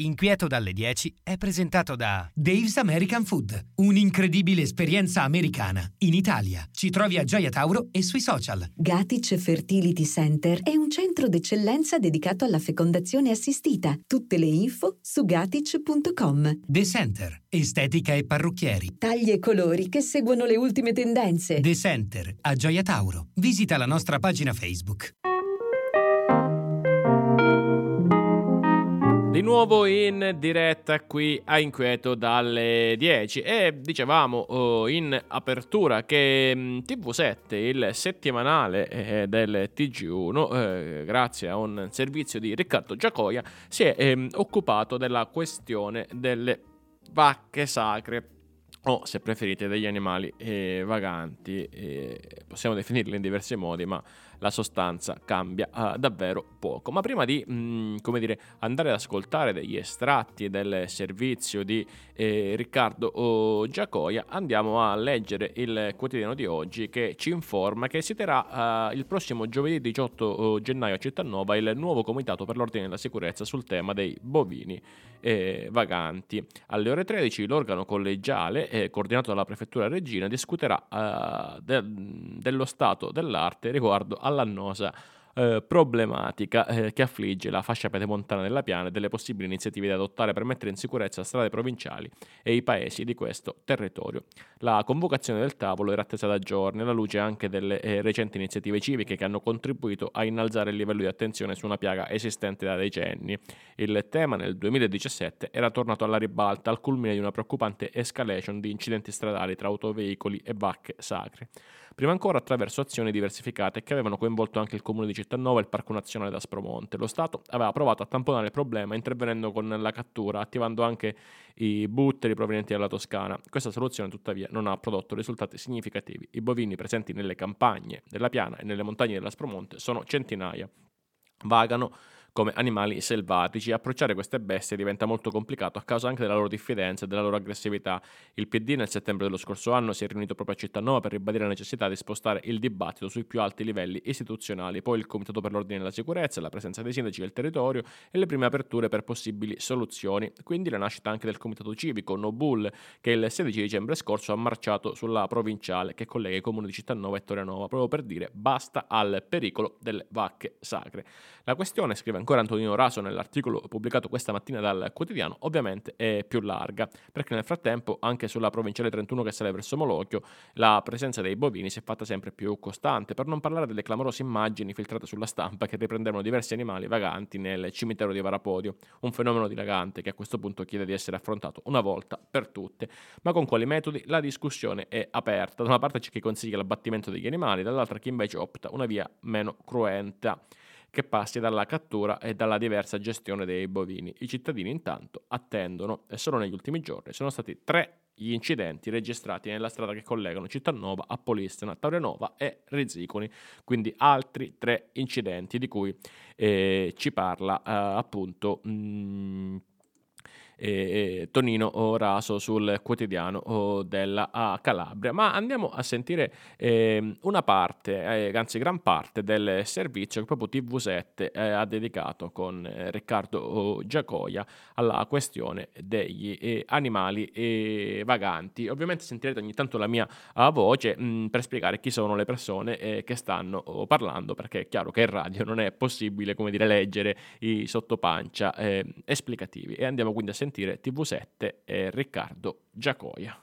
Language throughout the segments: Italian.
Inquieto dalle 10 è presentato da Dave's American Food, un'incredibile esperienza americana in Italia. Ci trovi a Gioia Tauro e sui social. Gatic Fertility Center è un centro d'eccellenza dedicato alla fecondazione assistita. Tutte le info su gatic.com. The Center, estetica e parrucchieri. Tagli e colori che seguono le ultime tendenze. The Center a Gioia Tauro. Visita la nostra pagina Facebook. Di nuovo in diretta qui a Inquieto dalle 10 e dicevamo in apertura che TV7, il settimanale del TG1, grazie a un servizio di Riccardo Giacoia, si è occupato della questione delle vacche sacre, o se preferite degli animali vaganti. Possiamo definirli in diversi modi, ma la sostanza cambia davvero poco. Ma prima di andare ad ascoltare degli estratti del servizio di Riccardo Giacoia, andiamo a leggere il quotidiano di oggi, che ci informa che si terrà il prossimo giovedì 18 gennaio a Cittanova il nuovo comitato per l'ordine e la sicurezza sul tema dei bovini vaganti. Alle ore 13 l'organo collegiale, coordinato dalla Prefettura Reggina, discuterà dello stato dell'arte riguardo all'annosa problematica che affligge la fascia pedemontana della Piana e delle possibili iniziative da adottare per mettere in sicurezza strade provinciali e i paesi di questo territorio. La convocazione del tavolo era attesa da giorni, alla luce anche delle recenti iniziative civiche che hanno contribuito a innalzare il livello di attenzione su una piaga esistente da decenni. Il tema nel 2017 era tornato alla ribalta al culmine di una preoccupante escalation di incidenti stradali tra autoveicoli e vacche sacre. Prima ancora attraverso azioni diversificate che avevano coinvolto anche il comune di Cittanova e il Parco Nazionale d'Aspromonte. Lo Stato aveva provato a tamponare il problema intervenendo con la cattura, attivando anche i butteri provenienti dalla Toscana. Questa soluzione tuttavia non ha prodotto risultati significativi. I bovini presenti nelle campagne della Piana e nelle montagne dell'Aspromonte sono centinaia. Vagano come animali selvatici. Approcciare queste bestie diventa molto complicato a causa anche della loro diffidenza e della loro aggressività. Il PD nel settembre dello scorso anno si è riunito proprio a Cittanova per ribadire la necessità di spostare il dibattito sui più alti livelli istituzionali, poi il Comitato per l'Ordine e la Sicurezza, la presenza dei sindaci del territorio e le prime aperture per possibili soluzioni. Quindi la nascita anche del Comitato Civico No Bull, che il 16 dicembre scorso ha marciato sulla provinciale che collega i comuni di Cittanova e Torianova, proprio per dire basta al pericolo delle vacche sacre. La questione, scrive ancora Antonino Raso nell'articolo pubblicato questa mattina dal quotidiano, ovviamente è più larga, perché nel frattempo anche sulla provinciale 31 che sale verso Molocchio la presenza dei bovini si è fatta sempre più costante, per non parlare delle clamorose immagini filtrate sulla stampa che riprendevano diversi animali vaganti nel cimitero di Varapodio, un fenomeno dilagante che a questo punto chiede di essere affrontato una volta per tutte. Ma con quali metodi? La discussione è aperta. Da una parte c'è chi consiglia l'abbattimento degli animali, dall'altra chi invece opta una via meno cruenta, che passi dalla cattura e dalla diversa gestione dei bovini. I cittadini intanto attendono e solo negli ultimi giorni sono stati 3 gli incidenti registrati nella strada che collegano Cittanova a Polistena, Taurianova e Rizziconi, quindi altri 3 incidenti di cui ci parla appunto Tonino Raso sul quotidiano della Calabria. Ma andiamo a sentire una parte, anzi gran parte del servizio che proprio TV7 ha dedicato con Riccardo Giacoia alla questione degli animali vaganti. Ovviamente sentirete ogni tanto la mia voce per spiegare chi sono le persone che stanno parlando, perché è chiaro che in radio non è possibile, come dire, leggere i sottopancia esplicativi. E andiamo quindi a sentire TV7 e Riccardo Giacoia.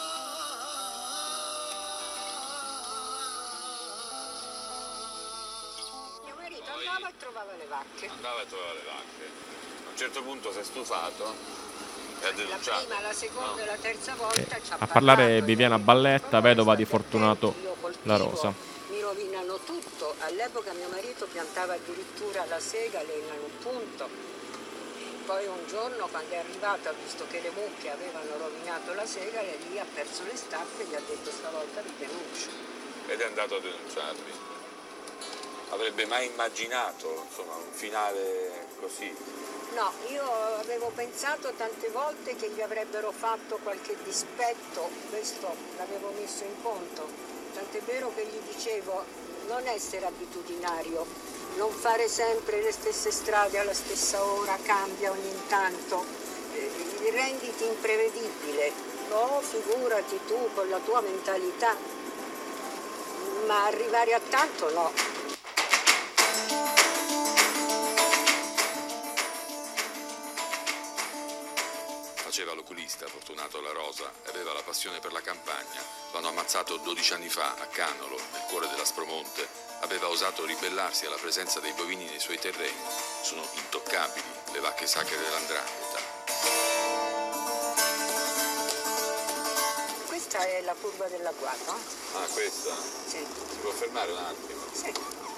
Mio marito andava e trovava le vacche. A un certo punto si è stufato e ha denunciato. La prima, la seconda e la terza volta ci ha a parlare parlato, Viviana Balletta, vedova di Fortunato La Rosa. Mi rovinano tutto. All'epoca mio marito piantava addirittura la segale in un punto. Poi un giorno, quando è arrivato, ha visto che le mucche avevano rovinato la segale, lì ha perso le staffe e gli ha detto stavolta vi denuncio. Ed è andato a denunciarli. Avrebbe mai immaginato, insomma, un finale così? No, io avevo pensato tante volte che gli avrebbero fatto qualche dispetto, questo l'avevo messo in conto. Tant'è vero che gli dicevo non essere abitudinario, Non fare sempre le stesse strade alla stessa ora, cambia ogni tanto. Renditi imprevedibile. No, figurati tu con la tua mentalità. Ma arrivare a tanto no. Faceva l'oculista, Fortunato La Rosa, e aveva la passione per la campagna. L'hanno ammazzato 12 anni fa a Canolo, nel cuore dell'Aspromonte. Aveva osato ribellarsi alla presenza dei bovini nei suoi terreni. Sono intoccabili le vacche sacre dell''ndrangheta. Questa è la curva dell'agguato. Ah, questa? Sì. Si può fermare un attimo? Sì.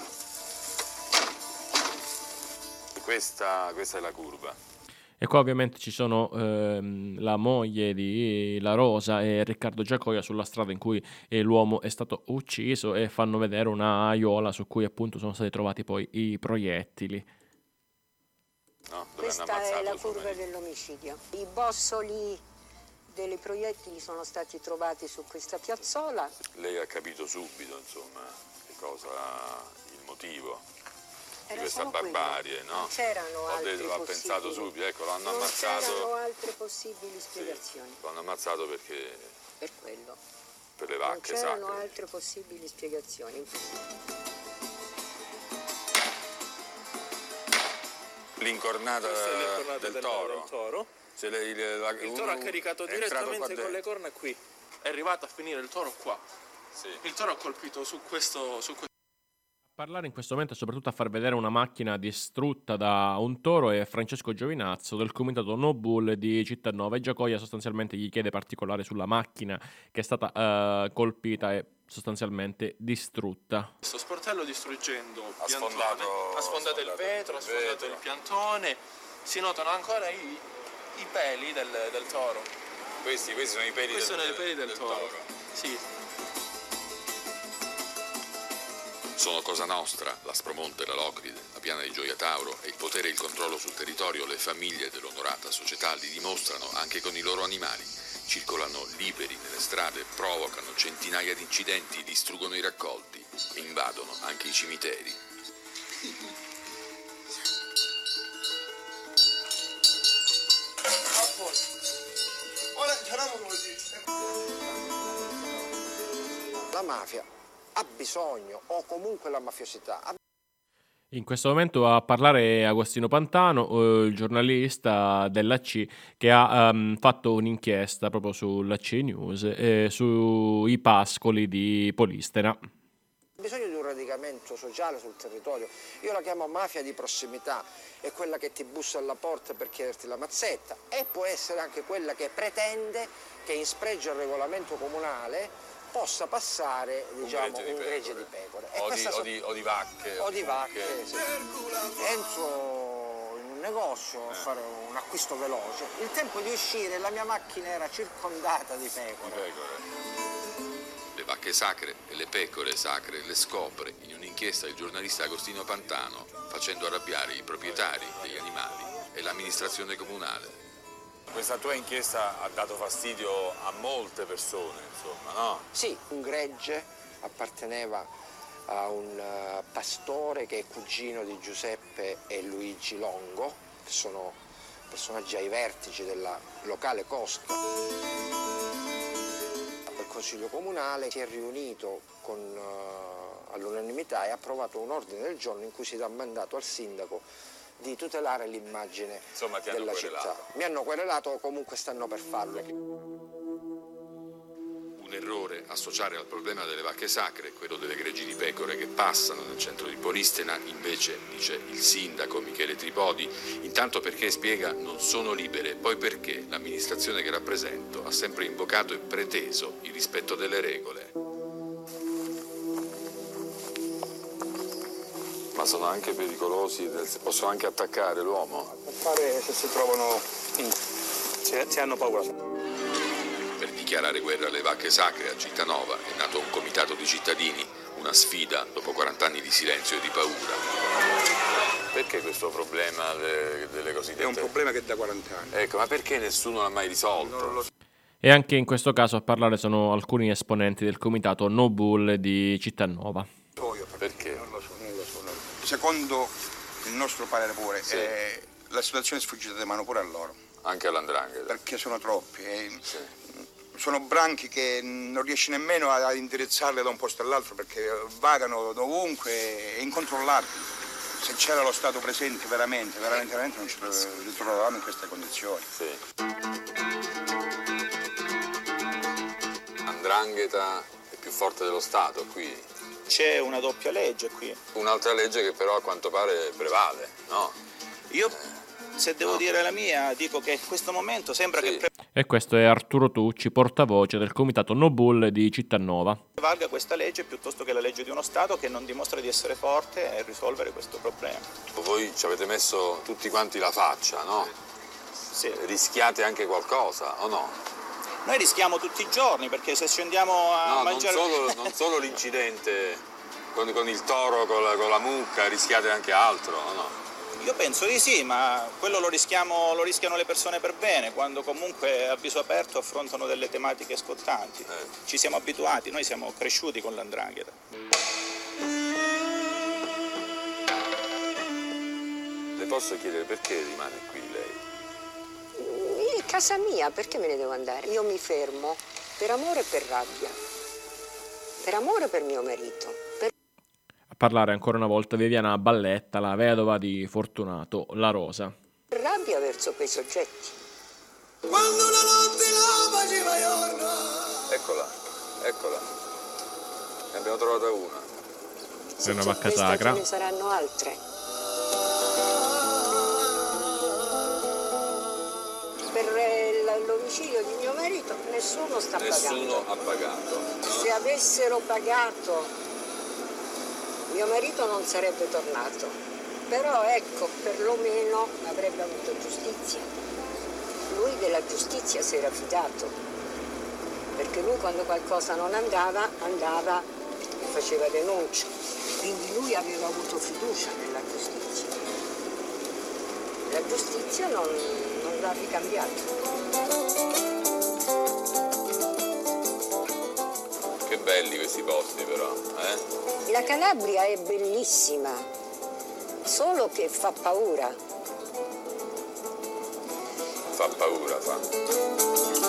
Questa è la curva. E qua ovviamente ci sono la moglie di La Rosa e Riccardo Giacoia sulla strada in cui l'uomo è stato ucciso, e fanno vedere una aiuola su cui appunto sono stati trovati poi i proiettili. No, dove hanno Questa ammazzato è la il suo curva marito. dell'omicidio. I bossoli dei proiettili sono stati trovati su questa piazzola. Lei ha capito subito, insomma, che cosa, il motivo di Era questa solo quello. barbarie, no? Non c'erano altre L'ha possibili. pensato subito, ecco, l'hanno Non ammazzato. c'erano altre possibili Sì, spiegazioni. l'hanno ammazzato perché Per quello. per le Non vacche c'erano sacre. altre possibili spiegazioni. L'incornata Questa è l'incornata del toro. toro. Se lei, Il toro ha caricato è entrato qua direttamente con le dentro. corna qui. È arrivato a finire il toro qua. Sì. Il toro ha colpito su questo. A parlare in questo momento e soprattutto a far vedere una macchina distrutta da un toro è Francesco Giovinazzo del comitato No Bull di Cittanova, e Giacoia sostanzialmente gli chiede particolare sulla macchina che è stata colpita e sostanzialmente distrutta. Questo sportello distruggendo Ha piantone, sfondato- ha sfondato il vetro, ha sfondato il piantone. Si notano ancora i peli del toro. Questi sono i peli Questi sono i peli del toro. Sì. Sono Cosa Nostra, l'Aspromonte, la Locride, la Piana di Gioia Tauro e il potere e il controllo sul territorio le famiglie dell'onorata società li dimostrano anche con i loro animali. Circolano liberi nelle strade, provocano centinaia di incidenti, distruggono i raccolti e invadono anche i cimiteri. La mafia ha bisogno, o comunque la mafiosità ha In questo momento a parlare è Agostino Pantano, il giornalista dell'AC, che ha fatto un'inchiesta proprio sull'AC News sui pascoli di Polistena. bisogno di un radicamento sociale sul territorio. Io la chiamo mafia di prossimità, è quella che ti bussa alla porta per chiederti la mazzetta, e può essere anche quella che pretende che in spregio al regolamento comunale possa passare, diciamo, un gregge di pecore. E O di vacche. o di vacche, sì. Entro in un negozio a fare un acquisto veloce. Il tempo di uscire la mia macchina era circondata di pecore. Le vacche sacre e le pecore sacre le scopre in un'inchiesta il giornalista Agostino Pantano, facendo arrabbiare i proprietari degli animali e l'amministrazione comunale. Questa tua inchiesta ha dato fastidio a molte persone, insomma, no? Sì, un gregge apparteneva a un pastore che è cugino di Giuseppe e Luigi Longo, che sono personaggi ai vertici della locale cosca. Il Consiglio Comunale si è riunito all'unanimità e ha approvato un ordine del giorno in cui si dà mandato al sindaco di tutelare l'immagine della città. Mi hanno querelato, o comunque stanno per farlo. Un errore associare al problema delle vacche sacre quello delle greggi di pecore che passano nel centro di Polistena, invece, dice il sindaco Michele Tripodi, intanto perché, spiega, non sono libere, poi perché l'amministrazione che rappresento ha sempre invocato e preteso il rispetto delle regole. Ma sono anche pericolosi, possono anche attaccare l'uomo. Attaccare se si trovano, se hanno paura. Per dichiarare guerra alle vacche sacre a Cittanova è nato un comitato di cittadini, una sfida dopo 40 anni di silenzio e di paura. Perché questo problema delle cosiddette... È un problema che da 40 anni. Ecco, ma perché nessuno l'ha mai risolto? Non lo so. E anche in questo caso a parlare sono alcuni esponenti del comitato No Bull di Cittanova. Perché? Non lo so. secondo il nostro parere pure, Sì. la situazione è sfuggita di mano pure a loro. Anche all'Andrangheta. Perché sono troppi. Sì. Sono branchi che non riesci nemmeno a indirizzarli da un posto all'altro perché vagano dovunque e incontrollabili. Se c'era lo Stato presente veramente non ci ritrovavamo in queste condizioni. Sì. 'Ndrangheta è più forte dello Stato qui. C'è una doppia legge qui. Un'altra legge che però a quanto pare prevale, no? Io, se devo dire la mia, dico che in questo momento sembra che E questo è Arturo Tucci, portavoce del comitato No Bull di Cittanova. prevalga questa legge piuttosto che la legge di uno Stato che non dimostra di essere forte e risolvere questo problema. Voi ci avete messo tutti quanti la faccia, no? Sì. Rischiate anche qualcosa, o no? Noi rischiamo tutti i giorni perché se scendiamo a mangiare... non solo l'incidente con il toro, con la mucca, rischiate anche altro, o no? Io penso di sì, ma quello lo rischiano le persone per bene, quando comunque a viso aperto affrontano delle tematiche scottanti. Ci siamo abituati, noi siamo cresciuti con l''Ndrangheta. Le posso chiedere perché rimane qui lei? È casa mia, perché me ne devo andare? Io mi fermo per amore e per rabbia. Per amore per mio marito. A parlare ancora una volta Viviana Balletta, la vedova di Fortunato La Rosa. Per rabbia verso quei soggetti. Quando la notte la faceva giorno. Eccola. Ne abbiamo trovata una. È una vacca Queste sacra. ce ne saranno altre. Per l'omicidio di mio marito nessuno sta pagando. Nessuno ha pagato. Se avessero pagato, mio marito non sarebbe tornato. Però ecco, perlomeno avrebbe avuto giustizia. Lui della giustizia si era fidato. Perché lui quando qualcosa non andava e faceva denuncia. Quindi lui aveva avuto fiducia nella giustizia. La giustizia non l'ha ricambiato. Che belli questi posti però, eh? La Calabria è bellissima, solo che fa paura. Fa paura.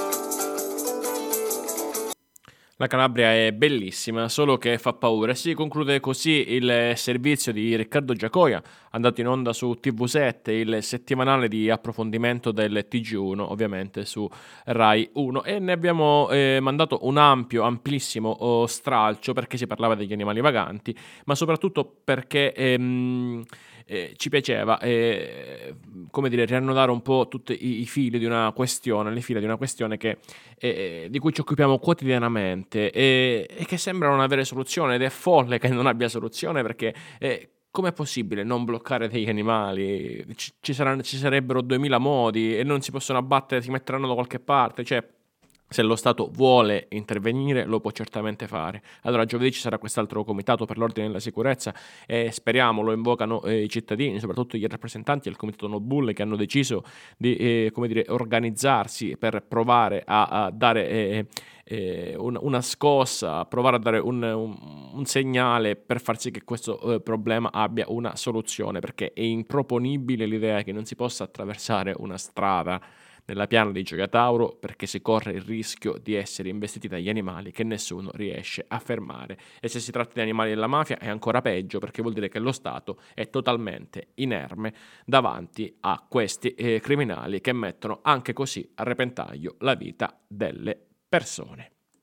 La Calabria è bellissima, solo che fa paura. Si conclude così il servizio di Riccardo Giacoia, andato in onda su TV7, il settimanale di approfondimento del TG1, ovviamente su Rai 1. E ne abbiamo mandato un amplissimo stralcio, perché si parlava degli animali vaganti, ma soprattutto perché ci piaceva riannodare un po' tutti i fili di una questione, le fila di una questione di cui ci occupiamo quotidianamente e che sembra non avere soluzione, ed è folle che non abbia soluzione, perché com'è possibile non bloccare degli animali? Ci sarebbero 2000 modi e non si possono abbattere, si metteranno da qualche parte, cioè se lo Stato vuole intervenire lo può certamente fare. Allora giovedì ci sarà quest'altro comitato per l'ordine e la sicurezza e speriamo lo invocano i cittadini, soprattutto i rappresentanti del comitato No Bull, che hanno deciso di organizzarsi per provare a dare una scossa, provare a dare un segnale per far sì che questo problema abbia una soluzione, perché è improponibile l'idea che non si possa attraversare una strada nella piana di Gioia Tauro perché si corre il rischio di essere investiti dagli animali che nessuno riesce a fermare. E se si tratta di animali della mafia è ancora peggio, perché vuol dire che lo Stato è totalmente inerme davanti a questi criminali che mettono anche così a repentaglio la vita delle persone.